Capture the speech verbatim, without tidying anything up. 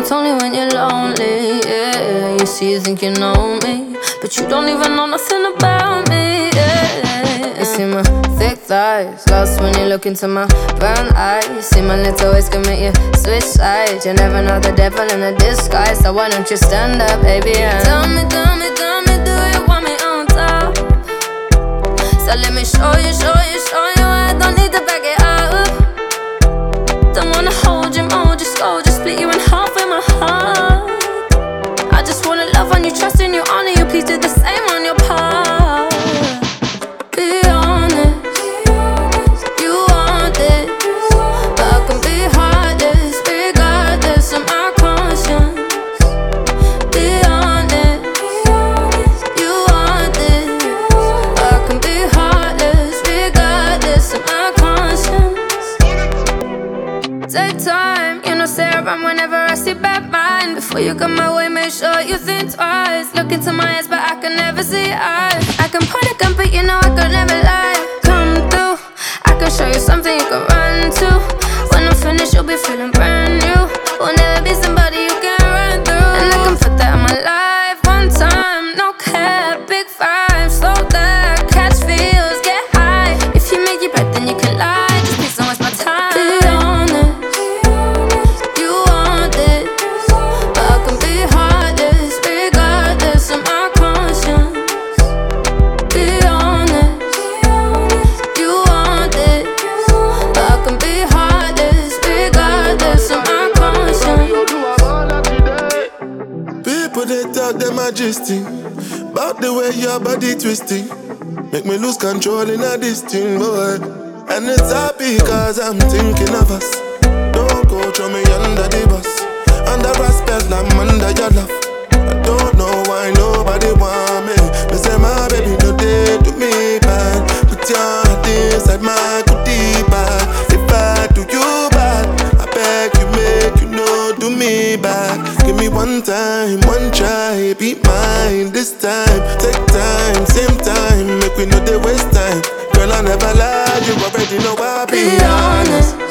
it's only when you're lonely, yeah. You see, you think you know me, but you don't even know nothing about me, yeah. You see my thick thighs, lost when you look into my brown eyes. See my little ways can make you switch sides. You never know the devil in a disguise, so why don't you stand up, baby, and tell me, tell me, tell me, do you want me on top? So let me show you, show you, show you. I don't need to back it up. Don't wanna hold you, mold you, scold you, split you in half with my heart. I just wanna love on you, trust in you, honor you. Please do the same on your part. Be honest, you want this, but I can be heartless regardless of my conscience. Be honest, you want this, but I can be heartless regardless of my conscience. Take time, you know, stay around whenever I see bad mind. Before you come my way, make sure you think twice. Look into my eyes, but I can never see eyes. I can point a gun, but you know I could never lie. Come through, I can show you something you can run to. When I'm finished, you'll be feeling brand new. Will never be somebody you can run through. And I can put that in my life one time. No cap, big five, slow that, catch feels, get high. If you make your bet, then you can lie. Just please don't waste my time. Be honest, you want this, but I can be heartless regardless of my conscience. Be honest, you want this, but I can be heartless regardless of my conscience. People they talk them majesty about the way your body twisting, make me lose control in a this thing, boy. And it's happy cause I'm thinking of us. Don't go throw me under the bus. Under respect, I'm under your love. I don't know why nobody want me. Me say my baby no they do me bad. Put your heart inside my goodie bag. If I do you bad, I beg you make you know do me bad. Give me one time, one try, be mine this time. Take time, same time, make we know they waste time. Girl, I never lie, you already know I be Be honest.